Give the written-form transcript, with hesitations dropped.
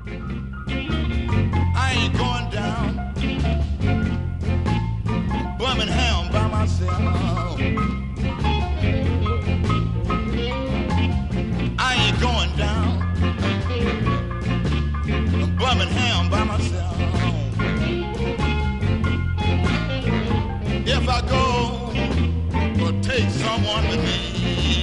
I ain't going down Birmingham by myself. I ain't going down Birmingham by myself. If I go, will take someone with me.